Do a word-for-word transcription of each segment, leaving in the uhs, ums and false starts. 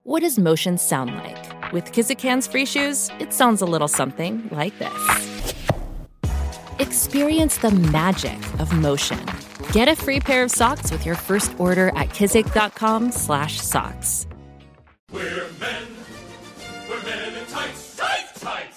What does motion sound like? With Kizikans free shoes, it sounds a little something like this. Experience the magic of motion. Get a free pair of socks with your first order at kizik.com slash socks. We're men. We're men in tights. Tights, tights.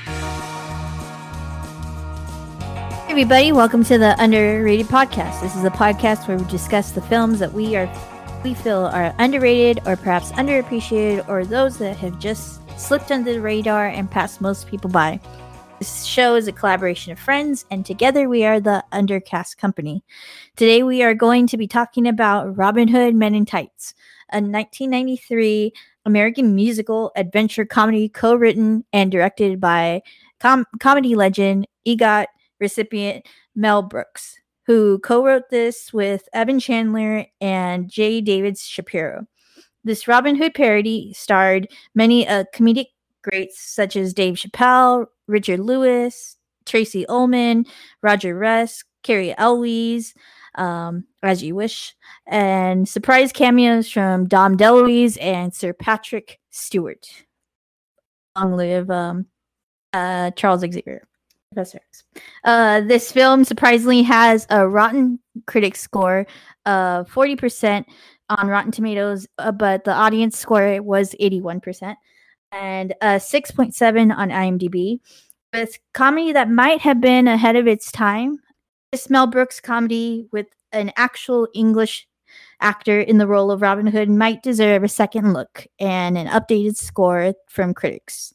Hey everybody, welcome to the Underrated Podcast. This is a podcast where we discuss the films that we are we feel are underrated or perhaps underappreciated, or those that have just slipped under the radar and passed most people by. This show is a collaboration of friends, and together we are the Undercast Company. Today we are going to be talking about Robin Hood Men in Tights, a nineteen ninety-three American musical adventure comedy co-written and directed by com- comedy legend EGOT recipient Mel Brooks, who co-wrote this with Evan Chandler and J. David Shapiro. This Robin Hood parody starred many uh, comedic greats such as Dave Chappelle, Richard Lewis, Tracy Ullman, Roger Rusk, Carrie Elwes, um, As You Wish, and surprise cameos from Dom DeLuise and Sir Patrick Stewart. Long live um, uh, Charles Xavier. Professor X. Uh, this film surprisingly has a Rotten Critics score of forty percent on Rotten Tomatoes, uh, but the audience score was eighty-one percent, and a six point seven on IMDb. With comedy that might have been ahead of its time, this Mel Brooks comedy with an actual English actor in the role of Robin Hood might deserve a second look and an updated score from critics.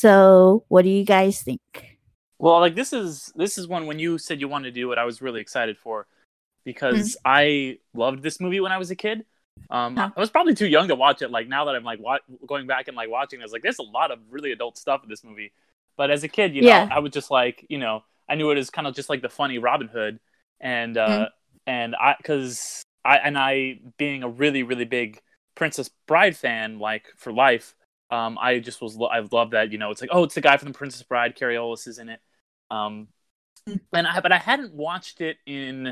So, what do you guys think? Well, like this is this is one when you said you wanted to do it, I was really excited for, because mm-hmm. I loved this movie when I was a kid. Um, huh. I was probably too young to watch it. Like now that I'm like wa- going back and like watching, I was like, there's a lot of really adult stuff in this movie. But as a kid, you know, yeah. I was just like, you know, I knew it as kind of just like the funny Robin Hood, and uh, mm-hmm. and I because I and I being a really really big Princess Bride fan, like for life. Um, I just was I love that, you know, it's like, oh, it's the guy from the Princess Bride, Carrie Elwes is in it. Um, and I, but I hadn't watched it in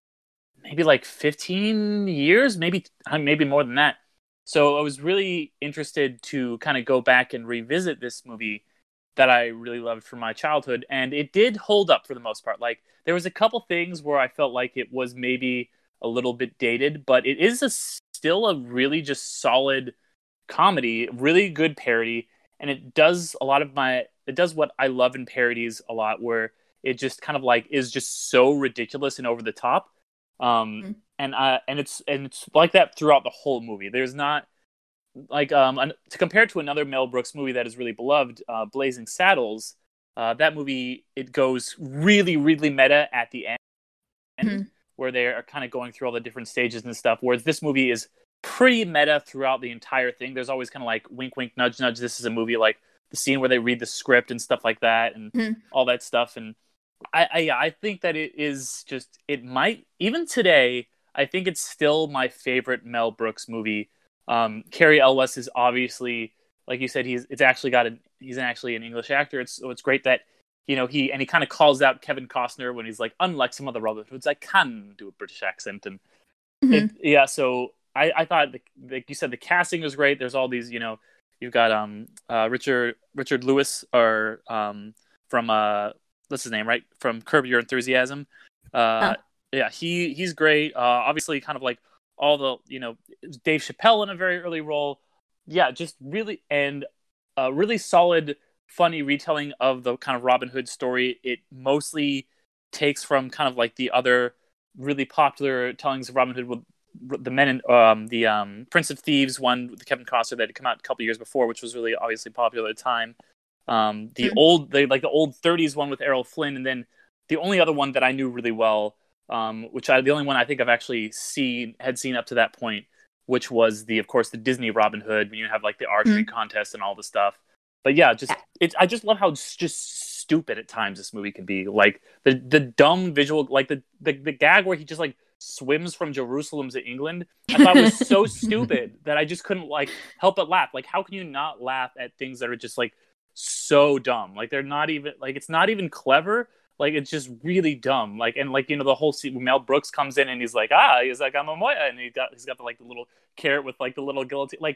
maybe like fifteen years, maybe maybe more than that. So I was really interested to kind of go back and revisit this movie that I really loved from my childhood, and it did hold up for the most part. Like there was a couple things where I felt like it was maybe a little bit dated, but it is a, still a really just solid comedy, really good parody, and it does a lot of my it does what I love in parodies a lot, where it just kind of like is just so ridiculous and over the top, um mm-hmm. and uh and it's and it's like that throughout the whole movie. There's not like um an, to compare it to another Mel Brooks movie that is really beloved, uh Blazing Saddles. Uh that movie, it goes really really meta at the end, mm-hmm. where they are kind of going through all the different stages and stuff, whereas this movie is pretty meta throughout the entire thing. There's always kind of like wink wink nudge nudge, this is a movie, like the scene where they read the script and stuff like that, and mm. all that stuff. And I, I I think that it is just, it might, even today, I think it's still my favorite Mel Brooks movie. Um, Carrie Elwes is obviously, like you said, he's it's actually got a he's actually an English actor. It's so it's great that, you know, he and he kind of calls out Kevin Costner when he's like, unlike some other Robin Hoods, I can do a British accent, and mm-hmm. it, yeah, so. I, I thought, the, like you said, the casting was great. There's all these, you know, you've got um uh, Richard Richard Lewis, or um from uh what's his name, right, from Curb Your Enthusiasm. Uh, oh. Yeah, he he's great. Uh, obviously, kind of like all the, you know, Dave Chappelle in a very early role. Yeah, just really, and a really solid, funny retelling of the kind of Robin Hood story. It mostly takes from kind of like the other really popular tellings of Robin Hood with the men in um the um Prince of Thieves one with Kevin Costner that had come out a couple years before, which was really obviously popular at the time. Um, the mm-hmm. old, the like the old thirties one with Errol Flynn, and then the only other one that I knew really well, um, which I the only one I think I've actually seen had seen up to that point, which was the of course the Disney Robin Hood, when you have like the archery mm-hmm. contest and all the stuff. But yeah, just it. I just love how just stupid at times this movie can be. Like the the dumb visual, like the the, the gag where he just like swims from Jerusalem to England, I thought was so stupid that I just couldn't like help but laugh. Like, how can you not laugh at things that are just like so dumb? Like, they're not even like, it's not even clever. Like, it's just really dumb. Like, and like, you know, the whole scene when Mel Brooks comes in and he's like, ah, he's like, I'm a Moya, and he got he's got the like the little carrot with like the little guillotine. Like,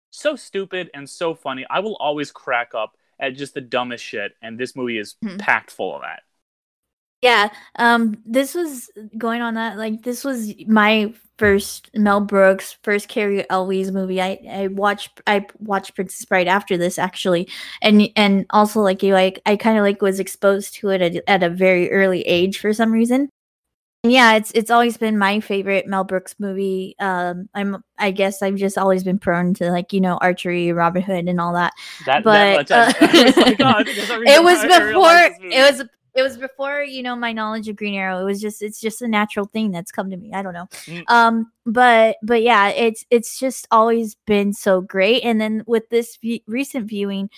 so stupid and so funny. I will always crack up at just the dumbest shit, and this movie is mm-hmm. packed full of that. Yeah, um, this was going on that, like, this was my first Mel Brooks, first Cary Elwes movie. I, I watched I watched Princess Bride after this, actually, and and also, like you, like I kind of like was exposed to it at, at a very early age for some reason. And yeah, it's it's always been my favorite Mel Brooks movie. Um, I'm I guess I've just always been prone to, like, you know, archery, Robin Hood, and all that. That, but that much, uh, oh my God, it was before it was. It was before, you know, my knowledge of Green Arrow. It was just, it's just a natural thing that's come to me. I don't know. Mm. Um, but, but yeah, it's, it's just always been so great. And then with this v- recent viewing,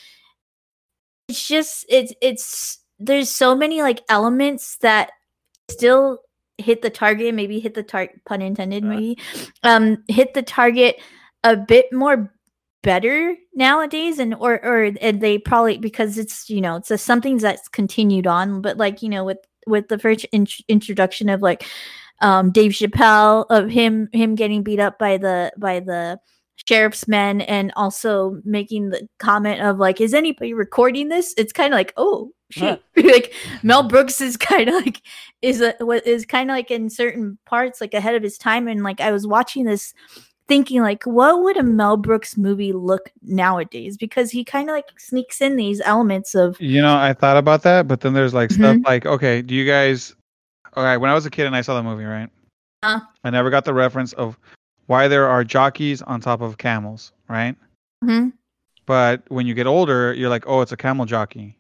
it's just, it's, it's, there's so many like elements that still hit the target, maybe hit the target, pun intended, maybe, um, hit the target a bit more better nowadays, and or or and they probably, because it's, you know, it's a, something that's continued on, but like, you know, with with the first in- introduction of like um Dave Chappelle, of him him getting beat up by the by the sheriff's men, and also making the comment of like, is anybody recording this? It's kind of like, oh shit. Like Mel Brooks is kind of like is a what is kind of like in certain parts like ahead of his time. And like I was watching this thinking like, what would a Mel Brooks movie look nowadays? Because he kind of like sneaks in these elements of, you know, I thought about that, but then there's like mm-hmm. stuff like, okay, do you guys, all right, when I was a kid and I saw the movie, right? Uh, I never got the reference of why there are jockeys on top of camels, right? Mm-hmm. But when you get older, you're like, oh, it's a camel jockey.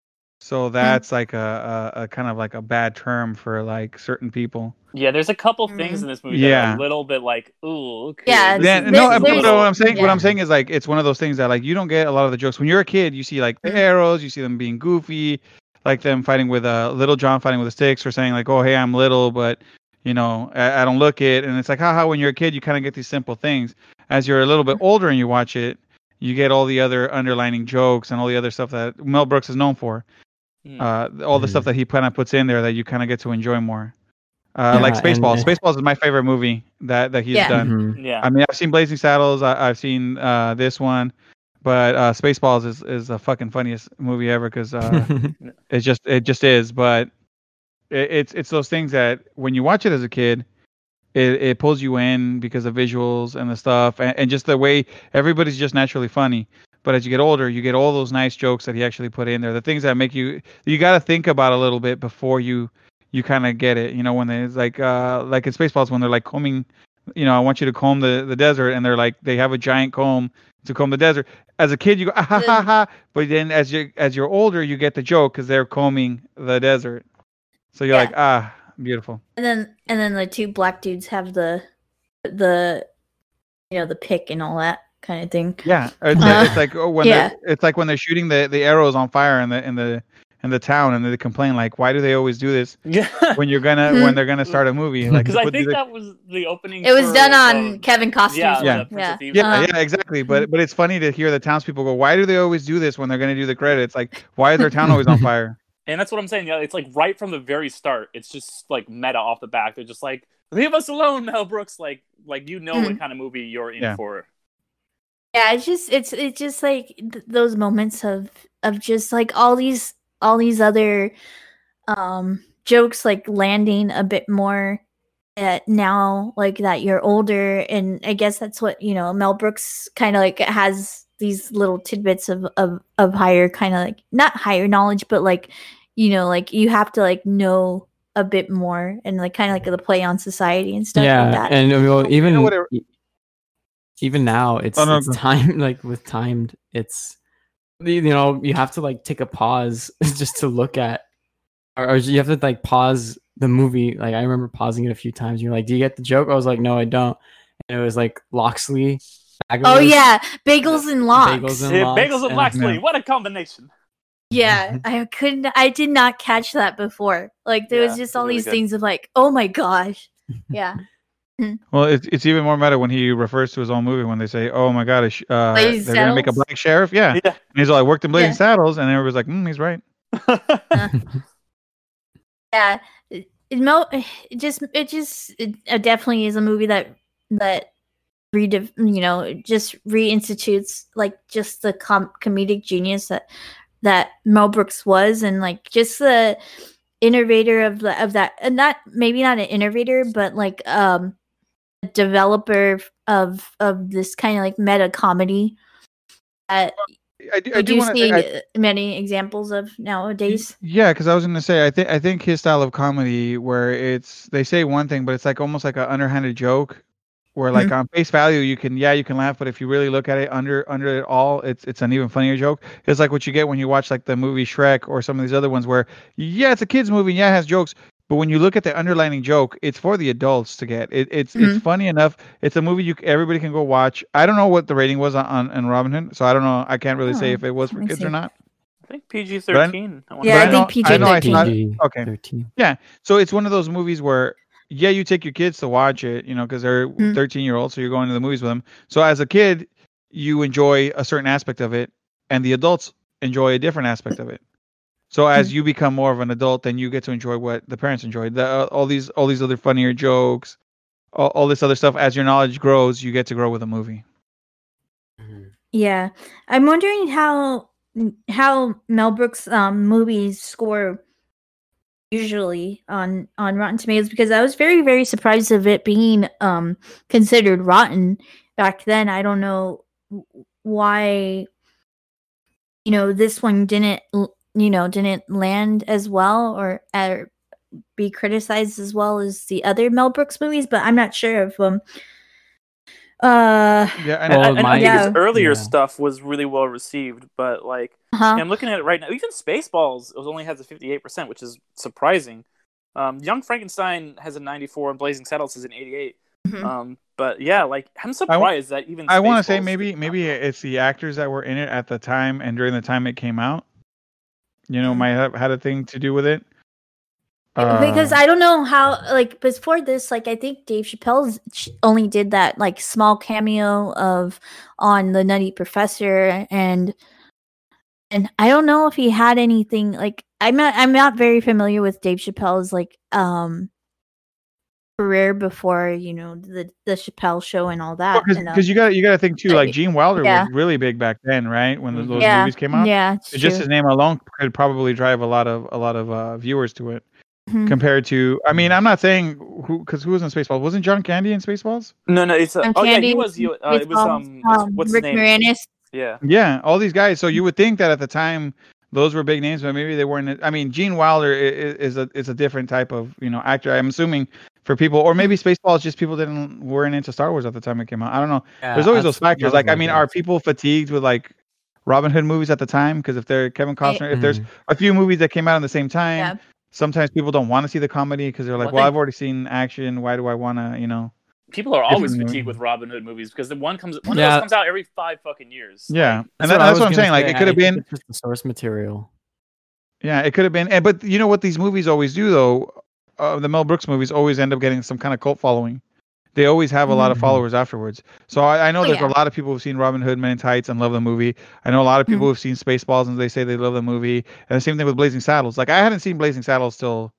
So that's mm-hmm. like a, a, a kind of like a bad term for like certain people. Yeah, there's a couple things mm-hmm. in this movie yeah. that are a little bit like, ooh, okay. Yeah, yeah no, but what I'm saying, yeah. what I'm saying is like, it's one of those things that like you don't get a lot of the jokes when you're a kid. You see like the arrows, you see them being goofy, like them fighting with a uh, Little John fighting with the sticks, or saying like, oh, hey, I'm little, but you know, I, I don't look it. And it's like, haha, when you're a kid, you kind of get these simple things. As you're a little bit older and you watch it, you get all the other underlining jokes and all the other stuff that Mel Brooks is known for. Mm. Uh, all the mm. stuff that he kind of puts in there that you kind of get to enjoy more. Uh, yeah, like Spaceballs. And, Spaceballs is my favorite movie that, that he's yeah. done. Mm-hmm. Yeah. I mean, I've seen Blazing Saddles. I, I've seen uh, this one, but uh, Spaceballs is, is the fucking funniest movie ever because uh, it just it just is. But it, it's it's those things that when you watch it as a kid, it, it pulls you in because of visuals and the stuff, and, and just the way everybody's just naturally funny. But as you get older, you get all those nice jokes that he actually put in there. The things that make you you got to think about a little bit before you. You kind of get it, you know, when they like, uh, like in Spaceballs, when they're like combing, you know, I want you to comb the, the desert, and they're like, they have a giant comb to comb the desert. As a kid, you go, ah, ha, ha, ha. But then as you as you're older, you get the joke because they're combing the desert. So you're yeah. like, ah, beautiful. And then and then the two black dudes have the the you know the pick and all that kind of thing. Yeah, it's, uh, like, it's like oh, when yeah. it's like when they're shooting the, the arrows on fire in the in the. in the town, and they complain like, why do they always do this yeah. when you're gonna when they're gonna start a movie? Like, because I think that was the opening. It was for, done on um, Kevin Costner's. Yeah, yeah, yeah, yeah, yeah, yeah, exactly. But but it's funny to hear the townspeople go, why do they always do this when they're gonna do the credits? Like, why is their town always on fire? And that's what I'm saying. Yeah, it's like right from the very start. It's just like meta off the back. They're just like, leave us alone, Mel Brooks. Like like you know what kind of movie you're in yeah. for. Yeah, it's just it's it's just like th- those moments of of just like all these. all these other um, jokes like landing a bit more at now, like that you're older. And I guess that's what, you know, Mel Brooks kind of like has these little tidbits of, of, of higher kind of like, not higher knowledge, but like, you know, like you have to like know a bit more and like kind of like the play on society and stuff yeah, like that. And well, even, you know it, even now it's, oh, no, it's time, like with timed, it's, you know, you have to like take a pause just to look at, or, or you have to like pause the movie. Like I remember pausing it a few times. You're like, "Do you get the joke?" I was like, "No, I don't." And it was like Loxley. Bagels, oh yeah, bagels and lox. Bagels and, yeah, lox, bagels and, and Loxley. Yeah. What a combination! Yeah, I couldn't. I did not catch that before. Like there yeah, was just all really these good. things of like, "Oh my gosh!" Yeah. Well, it's it's even more meta when he refers to his own movie when they say, "Oh my God, uh, they're Saddles? gonna make a black sheriff." Yeah, yeah. And he's like, "I worked in Blazing yeah. Saddles," and everybody's like, mm, "He's right." uh, yeah, it, it, it just it just it, it definitely is a movie that that redef- you know, just reinstitutes like just the com- comedic genius that that Mel Brooks was, and like just the innovator of the of that, and not maybe not an innovator, but like um a developer of of this kind of like meta comedy that I do, I we do do want see to. many examples of nowadays. Yeah, because I was gonna say, I think I think his style of comedy, where it's they say one thing, but it's like almost like an underhanded joke, where like Mhm. on face value you can yeah you can laugh, but if you really look at it under under it all, it's it's an even funnier joke. It's like what you get when you watch like the movie Shrek or some of these other ones, where yeah it's a kids movie, yeah it has jokes, but when you look at the underlining joke, it's for the adults to get. It, it's it's Mhm. funny enough. It's a movie you c- everybody can go watch. I don't know what the rating was on on, on Robin Hood, so I don't know. I can't really say Oh, if it was let for me kids see. or not. I think P G But I, thirteen. I, Yeah, but I I think know P G I know I thirteen. saw P G okay. thirteen. Yeah. So it's one of those movies where, yeah, you take your kids to watch it, you know, because they're Mhm. thirteen year olds, so you're going to the movies with them. So as a kid, you enjoy a certain aspect of it, and the adults enjoy a different aspect of it. So as you become more of an adult, then you get to enjoy what the parents enjoyed. The, uh, all these all these other funnier jokes, all, all this other stuff. As your knowledge grows, you get to grow with a movie. Yeah, I'm wondering how how Mel Brooks um movies score usually on on Rotten Tomatoes, because I was very very surprised of it being um considered rotten back then. I don't know w- why you know this one didn't l- you know didn't land as well or uh, be criticized as well as the other Mel Brooks movies, but I'm not sure if um uh Yeah, and I, Well, I, I think his yeah earlier yeah. stuff was really well received, but like uh-huh. I'm looking at it right now. Even Spaceballs only has a fifty-eight percent, which is surprising. Um, Young Frankenstein has a ninety-four, and Blazing Saddles is an eighty-eight. Mhm. Um, but yeah, like I'm I, surprised that even I want to say Spaceballs maybe did not maybe know. it's the actors that were in it at the time and during the time it came out. You know, Mhm. might have had a thing to do with it. Because Uh, I don't know how, like, before this, like, I think Dave Chappelle only did that, like, small cameo of on the Nutty Professor, and and I don't know if he had anything like I'm not I'm not very familiar with Dave Chappelle's like um career before you know the the Chappelle Show and all that, because and because um, you got you got to think too. I- Like Gene Wilder was yeah, really big back then, right? When th- Mhm. those yeah, movies came out, yeah, it's just true. his name alone could probably drive a lot of a lot of uh, viewers to it. Mhm. Compared to, I mean, I'm not saying who because who was in Spaceballs? Wasn't John Candy in Spaceballs? No, no, it's a, John oh yeah, Candy, he was. He, uh, it was Spaceballs, um, what's, um, what's his Rick name? Moranis. Yeah, Yeah, all these guys. So you would think that at the time those were big names, but maybe they weren't. I mean, Gene Wilder is, is a is a different type of you know actor. I'm assuming for people, or maybe Spaceballs just people didn't weren't into Star Wars at the time it came out. I don't know. Yeah, There's always that's- those factors. that was Like, I my mean, are guess. people fatigued with like Robin Hood movies at the time? Because if they're Kevin Costner, if there's Mhm. a few movies that came out at the same time, Yeah. sometimes people don't want to see the comedy because they're like, Well, I well, think- I've already seen action. Why do I want to, you know? people are always Different fatigued movie. with Robin Hood movies because the one comes one Yeah. of those comes out every five fucking years. Yeah, Like, and that, I that's was what I'm gonna saying. Like, say. it could have I think been. it's just the source material. Yeah, it could have been. And, but you know what these movies always do, though? Uh, the Mel Brooks movies always end up getting some kind of cult following. They always have a lot of Mhm. followers afterwards. So I, I know Oh, there's yeah. a lot of people who've seen Robin Hood Men in Tights and love the movie. I know a lot of people Mhm. who've seen Spaceballs and they say they love the movie. And the same thing with Blazing Saddles. Like, I hadn't seen Blazing Saddles till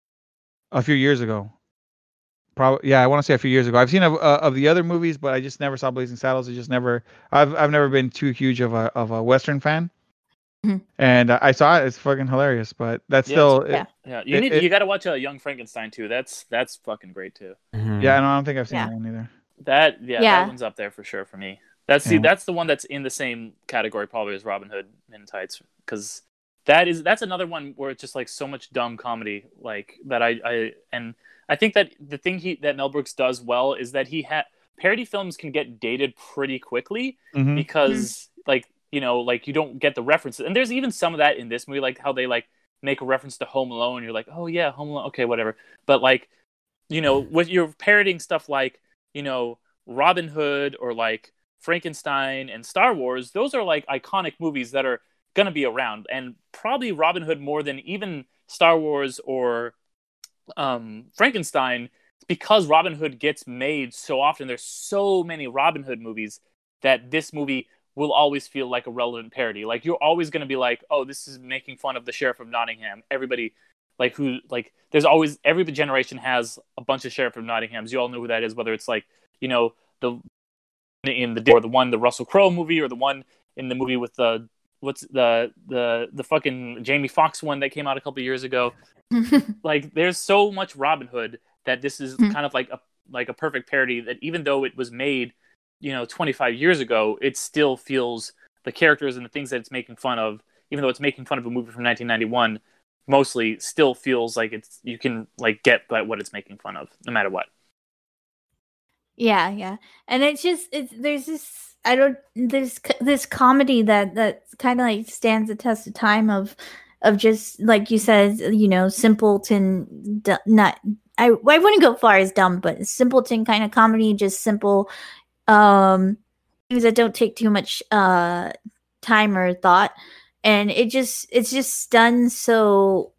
a few years ago. Probably, yeah, I want to say a few years ago. I've seen of, uh, of the other movies, but I just never saw Blazing Saddles. I just never. I've I've never been too huge of a of a Western fan. Mhm. And uh, I saw it. It's fucking hilarious. But that's Yeah, still. yeah. It, yeah, you It- need it- you got to watch a uh, Young Frankenstein too. That's that's fucking great too. Mhm. yeah, I don't, I don't think I've seen Yeah. that one either. That yeah, Yeah. that one's up there for sure for me. That's the Yeah. that's the one that's in the same category probably as Robin Hood Men in Tights, because that is that's another one where it's just like so much dumb comedy like that I, I and I think that the thing he that Mel Brooks does well is that he had parody films can get dated pretty quickly Mhm. because like you know like you don't get the references, and there's even some of that in this movie, like how they like make a reference to Home Alone. You're like, oh yeah, Home Alone, okay, whatever. But like you know what you're parodying stuff like you know Robin Hood or like Frankenstein and Star Wars, those are like iconic movies that are going to be around, and probably Robin Hood more than even Star Wars or um, Frankenstein, because Robin Hood gets made so often. There's so many Robin Hood movies that this movie will always feel like a relevant parody. Like you're always going to be like, oh, this is making fun of the Sheriff of Nottingham. Everybody like who like there's always every generation has a bunch of Sheriff of Nottinghams. You all know who that is, whether it's like you know the in the or the one the Russell Crowe movie, or the one in the movie with the what's the the the fucking Jamie Foxx one that came out a couple years ago. Like, there's so much Robin Hood that this is kind of like a like a perfect parody, that even though it was made, you know, twenty-five years ago, it still feels, the characters and the things that it's making fun of, even though it's making fun of a movie from nineteen ninety-one, mostly still feels like it's, you can like get what it's making fun of, no matter what. Yeah, yeah, and it's just it's there's this I don't there's this comedy that that kind of like stands the test of time of of just like you said, you know, simpleton, not I I wouldn't go far as dumb, but simpleton kind of comedy, just simple um things that don't take too much uh time or thought, and it just it's just done so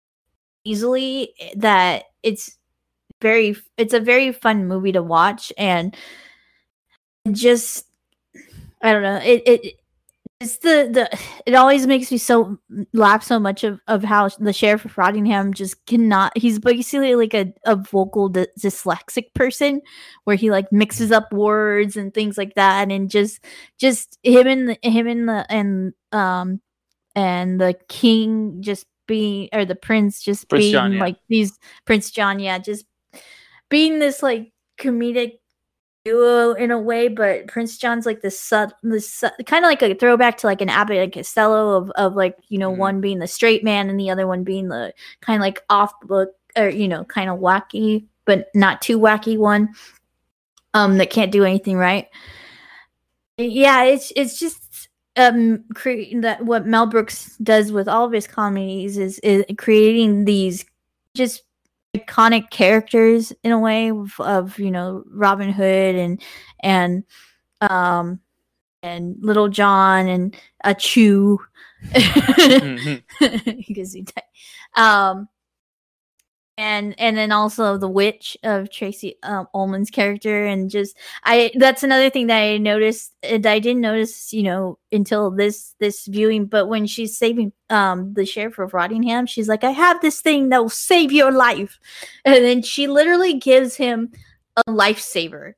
easily that it's very it's a very fun movie to watch. And just I don't know, it it it's the the it always makes me so laugh so much of, of how the Sheriff of Rottingham just cannot, he's basically like a, a vocal d- dyslexic person, where he like mixes up words and things like that, and just just him and the, him and the and um and the king just being, or the prince just Prince being John, yeah. like these Prince John yeah just being this like comedic duo in a way, but Prince John's like this sub, this su- kind of like a throwback to like an Abbott and Costello of of like, you know, mm. one being the straight man and the other one being the kind of like off book, or you know, kind of wacky but not too wacky one, um, that can't do anything right. Yeah, it's it's just um creating that what Mel Brooks does with all of his comedies is is creating these just iconic characters in a way of, of you know, Robin Hood and and um and Little John and a Chew, mm-hmm. because he died. Um and and then also the witch of Tracy um, Ullman's character, and just I that's another thing that I noticed, and I didn't notice, you know, until this this viewing, but when she's saving um the Sheriff of Rottingham, she's like, I have this thing that will save your life, and then she literally gives him a lifesaver.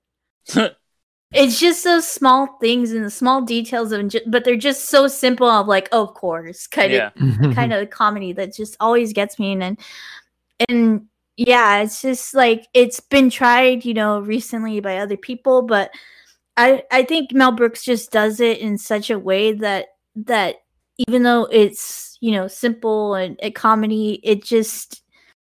It's just those small things and the small details of, but they're just so simple of like, oh, of course, kind of yeah. kind of comedy that just always gets me. And then And yeah, it's just like, it's been tried, you know, recently by other people, but I I think Mel Brooks just does it in such a way that that even though it's, you know, simple and a comedy, it just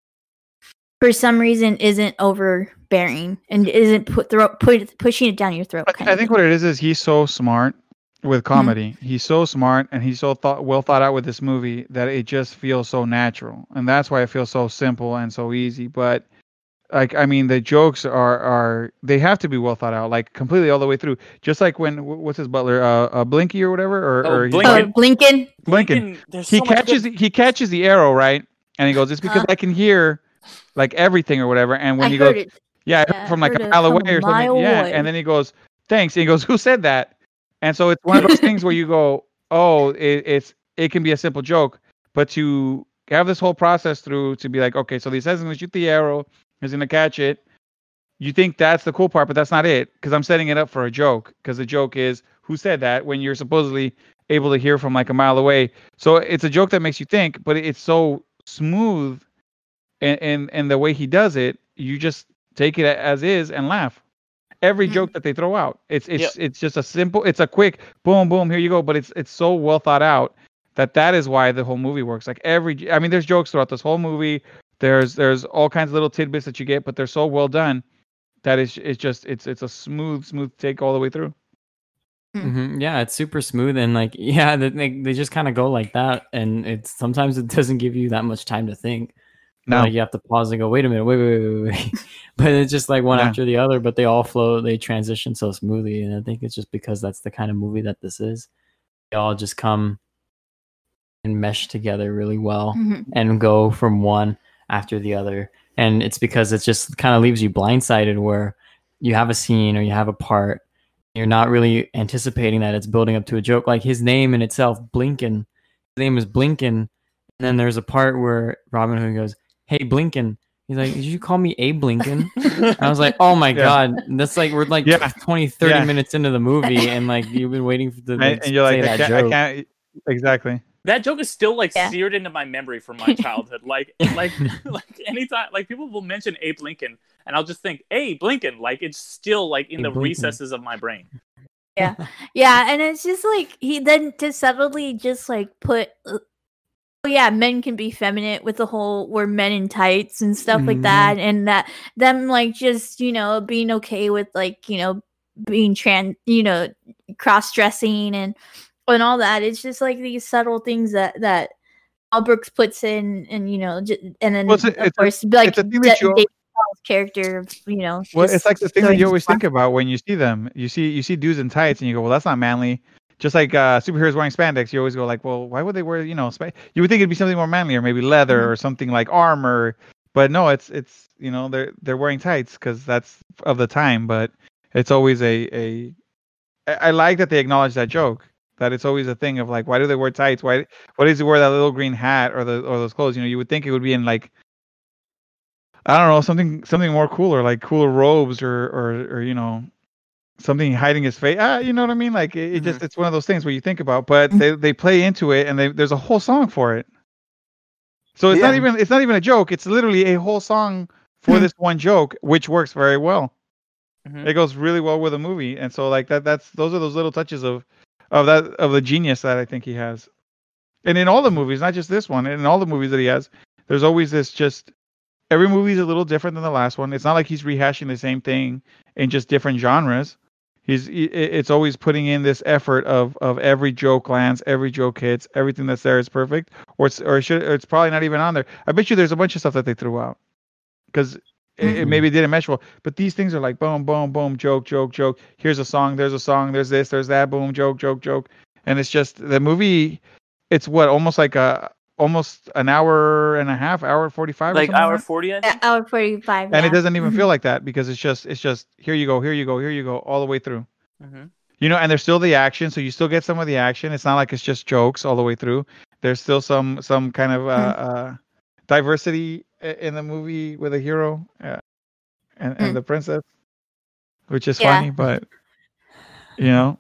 for some reason isn't overbearing and isn't put throw, put pushing it down your throat. I, I think what it is is he's so smart with comedy. Mm-hmm. He's so smart and he's so thought, well thought out with this movie that it just feels so natural, and that's why it feels so simple and so easy. But like, I mean, the jokes are are they have to be well thought out, like completely all the way through. Just like when what's his butler, uh, uh Blinky or whatever, or, oh, or Blinken. Oh, Blinken. Blinken. Blinken. He so catches the, he catches the arrow, right, and he goes, "It's because huh? I can hear like everything or whatever." And when I he goes, it. "Yeah, I heard yeah, from like a mile away or something," away. Yeah, and then he goes, "Thanks," and he goes, "Who said that?" And so it's one of those things where you go, oh, it, it's it can be a simple joke, but to have this whole process through to be like, okay, so he says he's going to shoot the arrow, he's going to catch it. You think that's the cool part, but that's not it, because I'm setting it up for a joke, because the joke is, who said that, when you're supposedly able to hear from like a mile away. So it's a joke that makes you think, but it's so smooth, and and, and the way he does it, you just take it as is and laugh. Every joke that they throw out, it's it's yep. it's just a simple, it's a quick boom boom, here you go, but it's it's so well thought out that that is why the whole movie works. Like every, I mean, there's jokes throughout this whole movie. There's there's all kinds of little tidbits that you get, but they're so well done that it's it's just it's it's a smooth smooth take all the way through. Mm-hmm. Yeah, it's super smooth, and like yeah, they they just kind of go like that, and it's sometimes it doesn't give you that much time to think. No, like you have to pause and go, wait a minute, wait, wait, wait, wait. But it's just like one yeah. after the other, but they all flow, they transition so smoothly. And I think it's just because that's the kind of movie that this is. They all just come and mesh together really well mm-hmm. and go from one after the other. And it's because it just kind of leaves you blindsided, where you have a scene or you have a part, you're not really anticipating that it's building up to a joke. Like his name in itself, Blinken, his name is Blinken. And then there's a part where Robin Hood goes, hey, Blinken. He's like, did you call me Abe Lincoln? I was like, oh my Yeah. god, that's like we're like Yeah. twenty, thirty Yeah. minutes into the movie, and like you've been waiting for the And, like, and you're like, say I that can't, I joke. can't. Exactly. That joke is still like Yeah. seared into my memory from my childhood. Like, like, like anytime, like people will mention Abe Lincoln, and I'll just think Abe Lincoln. Like it's still like in Abe the Lincoln. recesses of my brain. Yeah, and it's just like he then to subtly just like put, uh, oh yeah, men can be feminine with the whole we're men in tights and stuff like Mhm. that, and that them like just you know being okay with like you know being trans, you know, cross dressing and and all that. It's just like these subtle things that that Al Brooks puts in, and you know, j- and then Well, it's a- of it's a- course like it's a thing that Da- you al- Dave Chappelle's character, you know. Well, just it's like the thing that showing you his always think muscle. about when you see them. You see, you see dudes in tights, and you go, "Well, that's not manly." Just like uh, superheroes wearing spandex, you always go like, "Well, why would they wear, you know, spa-? You would think it'd be something more manly, or maybe leather, Mhm. or something like armor." But no, it's it's you know they're they're wearing tights because that's of the time. But it's always a a. I I like that they acknowledge that joke. That it's always a thing of like, why do they wear tights? Why why does he wear that little green hat or the or those clothes? You know, you would think it would be in like I don't know, something something more cooler, like cooler robes or or or you know, something hiding his face. Ah, you know what I mean? Like it, it just it's one of those things where you think about, but they they play into it and they, there's a whole song for it. So it's not Yeah. even it's not even a joke. It's literally a whole song for this one joke, which works very well. Mhm. It goes really well with the movie, and so like that that's those are those little touches of of that of the genius that I think he has. And in all the movies, not just this one, in all the movies that he has, there's always this just every movie is a little different than the last one. It's not like he's rehashing the same thing in just different genres. He's i- i- it's always putting in this effort of of every joke lands, every joke hits, everything that's there is perfect, or it's or it should or it's probably not even on there. I bet you there's a bunch of stuff that they threw out because it, it Mhm. maybe didn't mesh well. But these things are like boom, boom, boom, joke, joke, joke. Here's a song, there's a song, there's this, there's that, boom, joke, joke, joke, and it's just the movie. It's what almost like a almost an hour and a half, hour forty-five, or Like something hour like that. forty, I Yeah, think. hour forty-five. And yeah. it doesn't even Mhm. feel like that because it's just it's just here you go, here you go, here you go, all the way through. Mhm. You know, and there's still the action, so you still get some of the action. It's not like it's just jokes all the way through. There's still some some kind of uh, Mm. uh, diversity i- in the movie with a hero uh, and and Mm. the princess, which is Yeah. funny, but you know,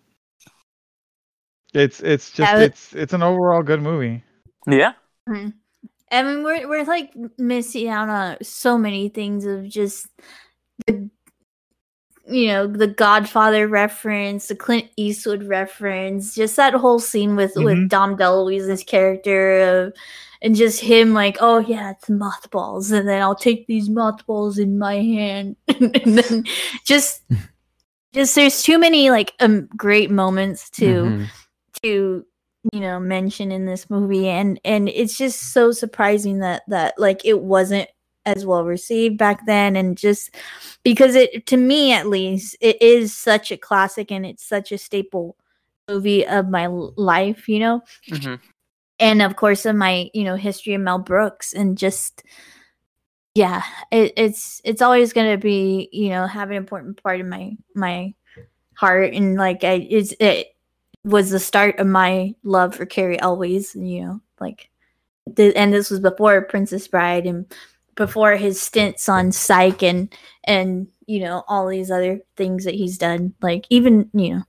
it's it's just Yeah, but- it's it's an overall good movie. Yeah. Mhm. I mean, we're we're like missing out on so many things of just the, you know, the Godfather reference, the Clint Eastwood reference, just that whole scene with with Mhm. Dom DeLuise's character of, and just him like, oh yeah, it's mothballs, and then I'll take these mothballs in my hand, and then just just there's too many like um great moments to Mhm. to you know mention in this movie, and and it's just so surprising that that like it wasn't as well received back then, and just because it to me at least it is such a classic and it's such a staple movie of my l- life, you know, Mhm. and of course of my you know history of Mel Brooks, and just yeah, it, it's it's always gonna be you know have an important part of my my heart, and like I it's it was the start of my love for Carrie Elways, you know, like the, and this was before Princess Bride and before his stints on Psych and and you know all these other things that he's done, like even you know,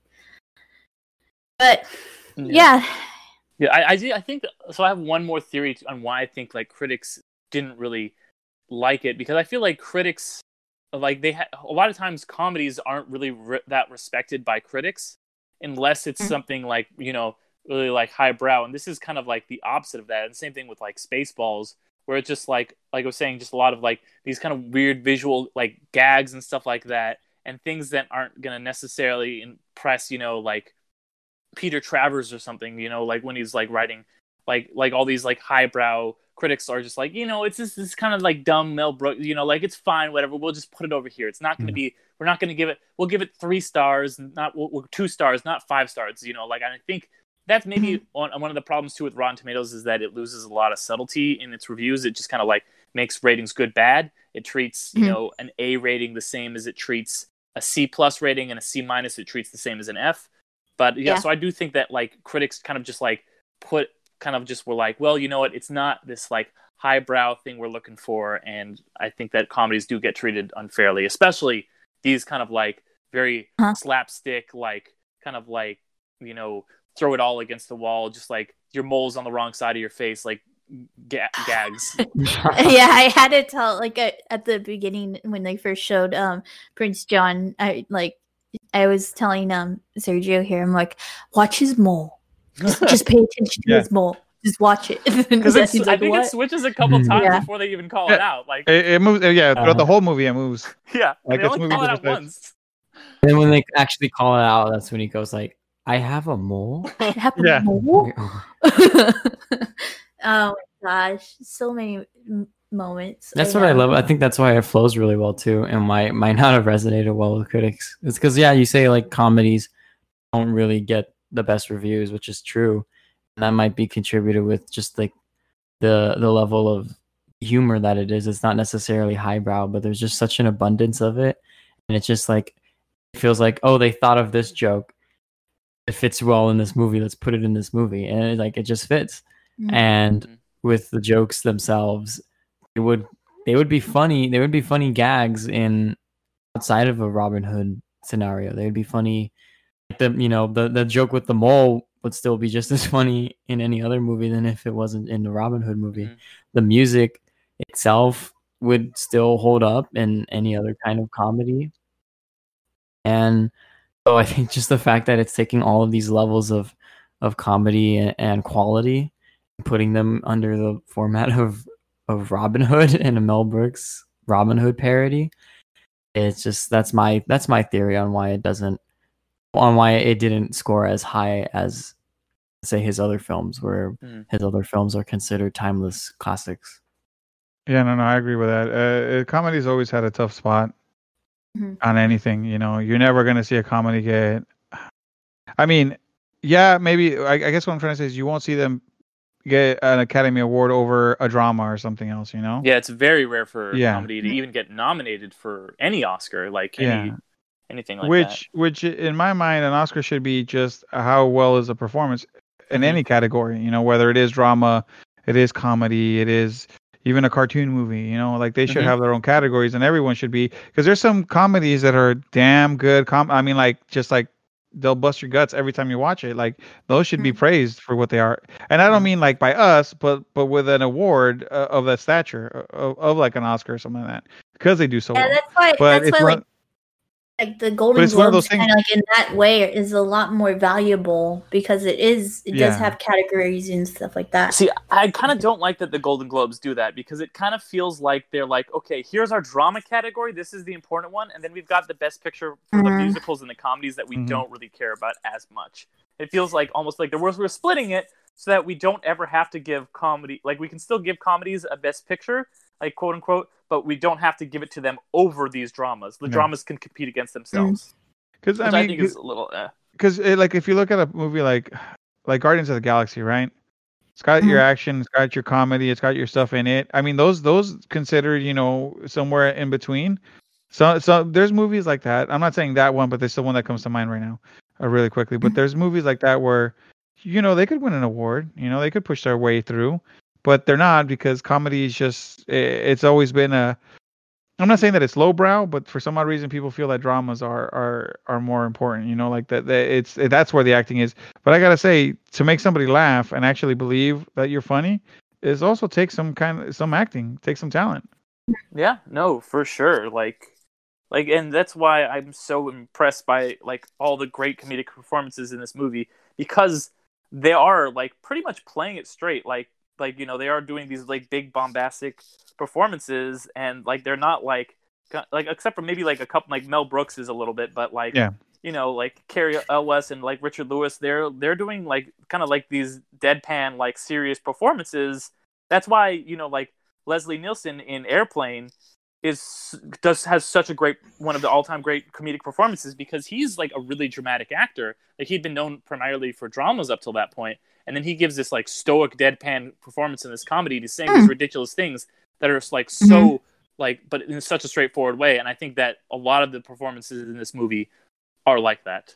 but yeah, Yeah, I, I do. I think so. I have one more theory on why I think like critics didn't really like it, because I feel like critics like they ha- a lot of times comedies aren't really re- that respected by critics unless it's Mhm. something like you know really like highbrow, and this is kind of like the opposite of that. And same thing with like Spaceballs, where it's just like like I was saying, just a lot of like these kind of weird visual like gags and stuff like that, and things that aren't gonna necessarily impress you know like Peter Travers or something, you know, like when he's like writing, like like all these like highbrow critics are just like, you know, it's just this kind of like dumb Mel Brooks, you know, like it's fine, whatever. We'll just put it over here. It's not going to be. We're not going to give it. We'll give it three stars, not we'll, we'll, two stars, not five stars. You know, like I think that's maybe one one of the problems too with Rotten Tomatoes is that it loses a lot of subtlety in its reviews. It just kind of like makes ratings good bad. It treats you Mhm. know an A rating the same as it treats a C plus rating, and a C minus it treats the same as an F. But yeah, Yeah. so I do think that like critics kind of just like put kind of just were like, well, you know what, it's not this like highbrow thing we're looking for, and I think that comedies do get treated unfairly, especially these kind of like very huh? slapstick, like kind of like, you know, throw it all against the wall, just like your mole's on the wrong side of your face, like ga- gags. Yeah, I had to tell, like at, at the beginning when they first showed um Prince John, I like I was telling um Sergio here, I'm like, watch his mole, just, just pay attention to yeah. his mole. Just watch it. Because like, I think what? it switches a couple times yeah. before they even call yeah. it out. Like it, it moves. Yeah, throughout uh, the whole movie, it moves. Yeah, like they only call it out once. And then when they actually call it out, that's when he goes like, "I have a mole." I have a yeah. mole. Oh my gosh, so many m- moments. That's I what know. I love. I think that's why it flows really well too, and might might not have resonated well with critics. It's because yeah, you say like comedies don't really get the best reviews, which is true. That might be contributed with just like the the level of humor that it is. It's not necessarily highbrow, but there's just such an abundance of it, and it's just like it feels like, oh, they thought of this joke. It fits well in this movie. Let's put it in this movie, and it, like it just fits. Mm-hmm. And with the jokes themselves, it would they would be funny. They would be funny gags in outside of a Robin Hood scenario. They would be funny. The you know the the joke with the mole would still be just as funny in any other movie than if it wasn't in the Robin Hood movie. Mm-hmm. The music itself would still hold up in any other kind of comedy. And so I think just the fact that it's taking all of these levels of, of comedy and, and quality and putting them under the format of, of Robin Hood and a Mel Brooks Robin Hood parody, it's just, that's my, that's my theory on why it doesn't, on why it didn't score as high as say his other films, where mm. his other films are considered timeless classics. Yeah, no, no, I agree with that. Uh, comedy's always had a tough spot mm-hmm. on anything. You know, you're never gonna see a comedy get. I mean, yeah, maybe. I, I guess what I'm trying to say is you won't see them get an Academy Award over a drama or something else. You know? Yeah, it's very rare for yeah. comedy to even get nominated for any Oscar, like any. Yeah. Anything like which, that. Which, in my mind, an Oscar should be just how well is a performance in mm-hmm. any category. You know, whether it is drama, it is comedy, it is even a cartoon movie. You know, like they should mm-hmm. have their own categories, and everyone should be, because there's some comedies that are damn good. Com- I mean, like just like they'll bust your guts every time you watch it. Like those should mm-hmm. be praised for what they are. And I don't mean like by us, but but with an award uh, of that stature, of, of like an Oscar or something like that, because they do so yeah, well. That's why. But that's it's why, not, like, like the Golden Globes kind of like in that way is a lot more valuable because it is it yeah. does have categories and stuff like that. See, I kind of don't like that the Golden Globes do that, because it kind of feels like they're like, okay, here's our drama category, this is the important one, and then we've got the best picture for mm-hmm. the musicals and the comedies that we mm-hmm. don't really care about as much. It feels like almost like we're we're splitting it so that we don't ever have to give comedy, like we can still give comedies a best picture, like quote unquote, but we don't have to give it to them over these dramas. The yeah. dramas can compete against themselves. Because I, I, mean, I think is a little. Because eh. like if you look at a movie like like Guardians of the Galaxy, right? It's got mm-hmm. your action, it's got your comedy, it's got your stuff in it. I mean, those those considered, you know, somewhere in between. So so there's movies like that. I'm not saying that one, but there's the one that comes to mind right now, uh, really quickly. But mm-hmm. there's movies like that where, you know, they could win an award. You know, they could push their way through. But they're not, because comedy is just, it's always been a, I'm not saying that it's lowbrow, but for some odd reason, people feel that dramas are are, are more important, you know, like that, that it's, that's where the acting is. But I got to say, to make somebody laugh and actually believe that you're funny is also take some kind of, some acting, take some talent. Yeah, no, for sure. Like, like, and that's why I'm so impressed by like all the great comedic performances in this movie, because they are like pretty much playing it straight. Like, Like, you know, they are doing these, like, big bombastic performances, and, like, they're not, like, like except for maybe, like, a couple, like, Mel Brooks is a little bit, but, like, yeah. you know, like, Cary Elwes and, like, Richard Lewis, they're they're doing, like, kind of, like, these deadpan, like, serious performances. That's why, you know, like, Leslie Nielsen in Airplane is does has such a great, one of the all-time great comedic performances, because he's, like, a really dramatic actor. Like, he'd been known primarily for dramas up till that point. And then he gives this like stoic deadpan performance in this comedy. He's saying mm. these ridiculous things that are like so mm-hmm. like, but in such a straightforward way. And I think that a lot of the performances in this movie are like that.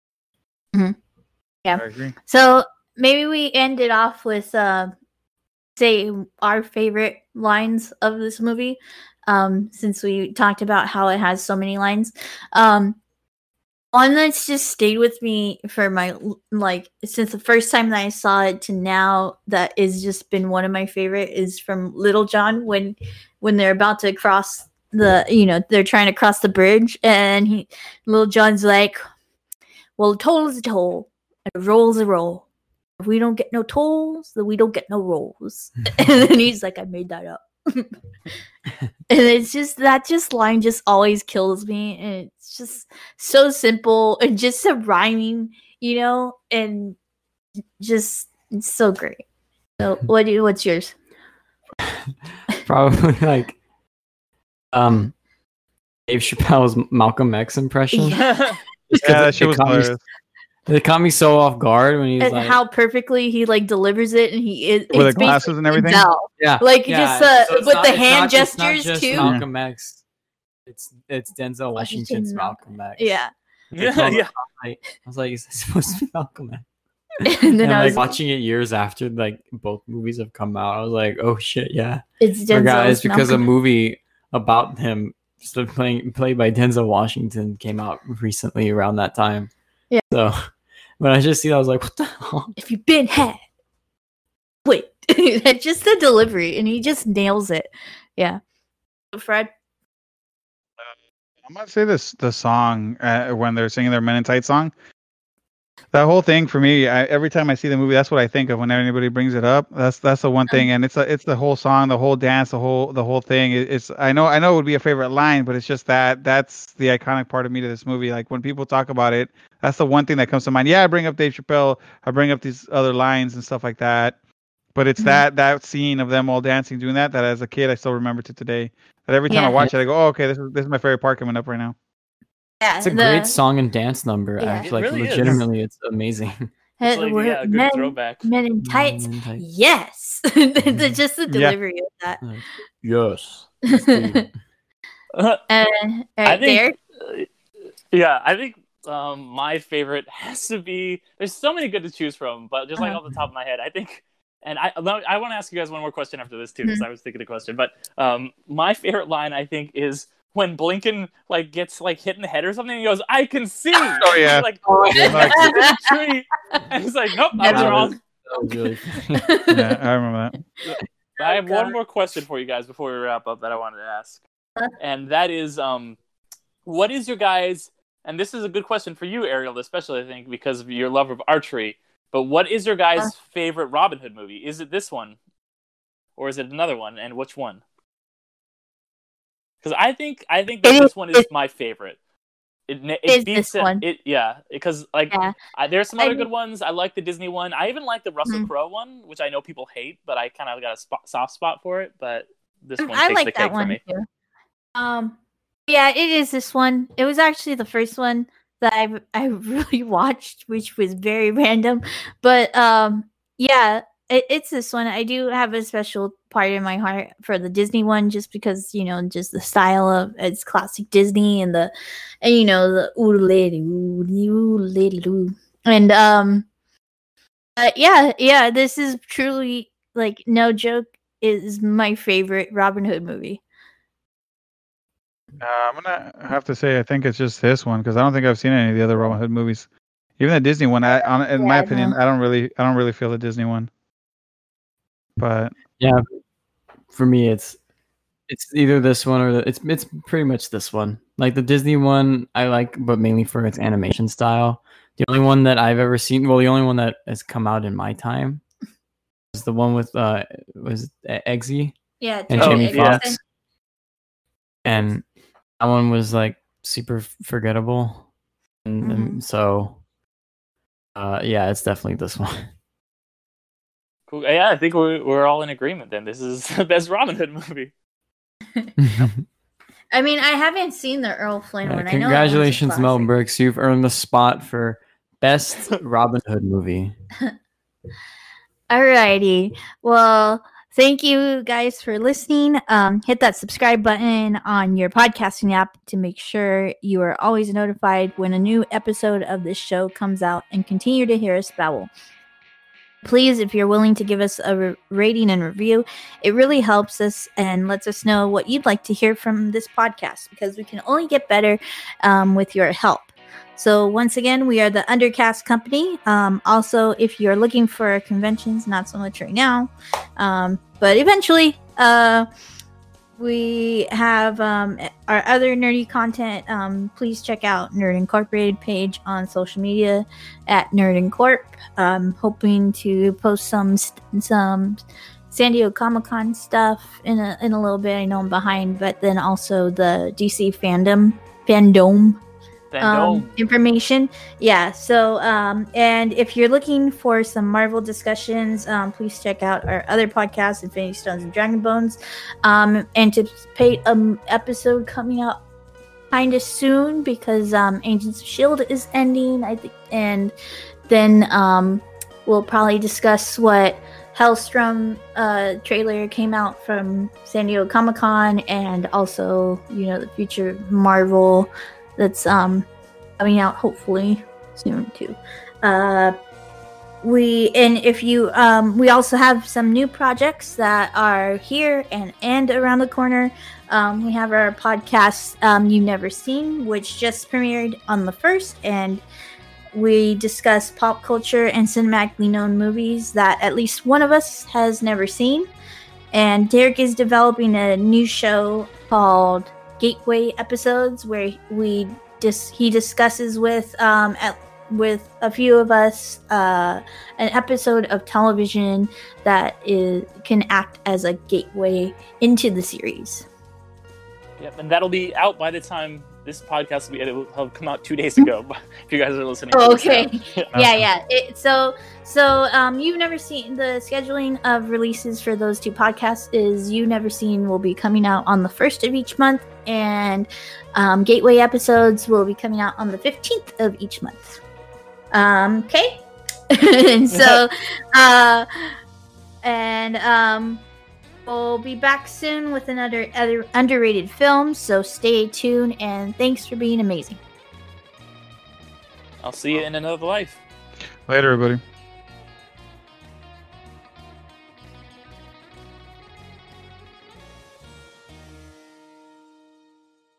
Mm-hmm. Yeah. So maybe we end it off with uh, say our favorite lines of this movie, um, since we talked about how it has so many lines. Um, one that's just stayed with me for my, like, since the first time that I saw it to now, that is just been one of my favorite, is from Little John when when they're about to cross the, you know, they're trying to cross the bridge, and he, Little John's like, well, a toll is a toll, and a roll's a roll. If we don't get no tolls, then we don't get no rolls. And then he's like, I made that up. And it's just, that just line just always kills me. And it's just so simple and just a rhyming, you know, and just, it's so great. So what do you, what's yours? Probably like um Dave Chappelle's Malcolm X impression. Yeah, that shit was hilarious. It caught me so off guard when he was and like, how perfectly he like delivers it, and he is with the glasses and everything. Yeah, like yeah. just uh, so with not, the hand not just, gestures not just too. Malcolm X. It's it's Denzel Washington's Malcolm X. Yeah, yeah, yeah. I was like, is this supposed to be Malcolm X? And then and I like was watching it years after like both movies have come out, I was like, oh shit, yeah. It's Denzel. Forgot, it's because Malcolm. a movie about him still playing played by Denzel Washington came out recently around that time. Yeah. So when I just see that, I was like, what the hell? If you've been had, wait. Just the delivery, and he just nails it. Yeah. Fred? I'm gonna say this: the song uh, when they're singing their Men in Tights song. That whole thing for me, I, every time I see the movie, that's what I think of when anybody brings it up. That's that's the one thing, and it's a, it's the whole song, the whole dance, the whole the whole thing. It, it's I know I know it would be a favorite line, but it's just that that's the iconic part of me to this movie. Like when people talk about it, that's the one thing that comes to mind. Yeah, I bring up Dave Chappelle, I bring up these other lines and stuff like that, but it's mm-hmm. that that scene of them all dancing, doing that. That as a kid, I still remember to today. That every time yeah. I watch it, I go, oh, okay, this is this is my favorite part coming up right now. Yeah, it's a the, great song and dance number. Yeah, actually, like really legitimately, is. It's amazing. It's like, yeah, a good men, throwback. Men in tights, men in tights. Yes. the, just the delivery yeah. of that. Like, yes. uh, right, I think, uh, yeah, I think um, my favorite has to be. There's so many good to choose from, but just like uh-huh. off the top of my head, I think. And I I want to ask you guys one more question after this too, because mm-hmm. I was thinking a question. But um, my favorite line, I think, is when Blinken like gets like hit in the head or something, and he goes, "I can see." Oh yeah. He's like, oh, yeah. tree. And he's like, "Nope, I was wrong." That was really funny. Yeah, I remember that. I have one more question for you guys before we wrap up that I wanted to ask, and that is, um, what is your guys? And this is a good question for you, Ariel, especially I think because of your love of archery. But what is your guys' uh, favorite Robin Hood movie? Is it this one, or is it another one? And which one? Because I think I think that this one is my favorite. It, it is beats this it, one. It, yeah, because like yeah. I, there's some other I, good ones. I like the Disney one. I even like the Russell mm-hmm. Crowe one, which I know people hate, but I kind of got a spot, soft spot for it. But this one I takes like the that cake one for me. Too. Um, yeah, it is this one. It was actually the first one that I I really watched, which was very random. But um, yeah, it, it's this one. I do have a special part in my heart for the Disney one, just because, you know, just the style of it's classic Disney and the, and you know, the ooh lady ooh ooh lady ooh, and um, uh, yeah, yeah, this is truly, like, no joke, is my favorite Robin Hood movie. Uh, I'm gonna have to say I think it's just this one, because I don't think I've seen any of the other Robin Hood movies. Even the Disney one, I, on, in yeah, my opinion, no. I don't really, I don't really feel the Disney one. But yeah, for me, it's it's either this one or the, it's it's pretty much this one. Like the Disney one, I like, but mainly for its animation style. The only one that I've ever seen, well, the only one that has come out in my time, is the one with uh was Eggsy, yeah, and oh, Jamie yeah. Foxx, and that one was like super forgettable, and, mm-hmm. and so uh, yeah, it's definitely this one. Cool. Yeah, I think we're we're all in agreement. Then this is the best Robin Hood movie. I mean, I haven't seen the Earl Flynn yeah, one. Congratulations, I know Mel Brooks. You've earned the spot for best Robin Hood movie. Alrighty. Well, thank you guys for listening. Um, hit that subscribe button on your podcasting app to make sure you are always notified when a new episode of this show comes out, and continue to hear us babble. Please, if you're willing to give us a re- rating and review, it really helps us and lets us know what you'd like to hear from this podcast, because we can only get better um, with your help. So once again, we are the Undercast Company. Um, also, if you're looking for conventions, not so much right now, um, but eventually, uh, we have um, our other nerdy content. Um, please check out Nerd Incorporated page on social media at Nerd Incorp. I'm hoping to post some some San Diego Comic-Con stuff in a in a little bit. I know I'm behind, but then also the D C fandom fandom. Um, information. Yeah. So, um, and if you're looking for some Marvel discussions, um, please check out our other podcast, Infinity Stones and Dragon Bones. Um, anticipate an episode coming out kind of soon because um, Agents of S H I E L D is ending, I think, and then um, we'll probably discuss what Hellstrom uh, trailer came out from San Diego Comic-Con, and also, you know, the future Marvel that's um coming out hopefully soon too. Uh, we and if you um we also have some new projects that are here and and around the corner. Um, we have our podcast um You've Never Seen, which just premiered on the first, and we discuss pop culture and cinematically known movies that at least one of us has never seen. And Derek is developing a new show called Gateway Episodes, where we dis- he discusses with um at, with a few of us uh, an episode of television that is can act as a gateway into the series. Yep, and that'll be out by the time this podcast will be. It will have come out two days ago. If you guys are listening. Oh, to okay. This yeah, yeah. It, so, so um, You've Never Seen, the scheduling of releases for those two podcasts is You've Never Seen will be coming out on the first of each month, and um, Gateway Episodes will be coming out on the fifteenth of each month. Um, okay. and so, uh, and um. We'll be back soon with another other underrated film, so stay tuned, and thanks for being amazing. I'll see you in another life. Later, everybody.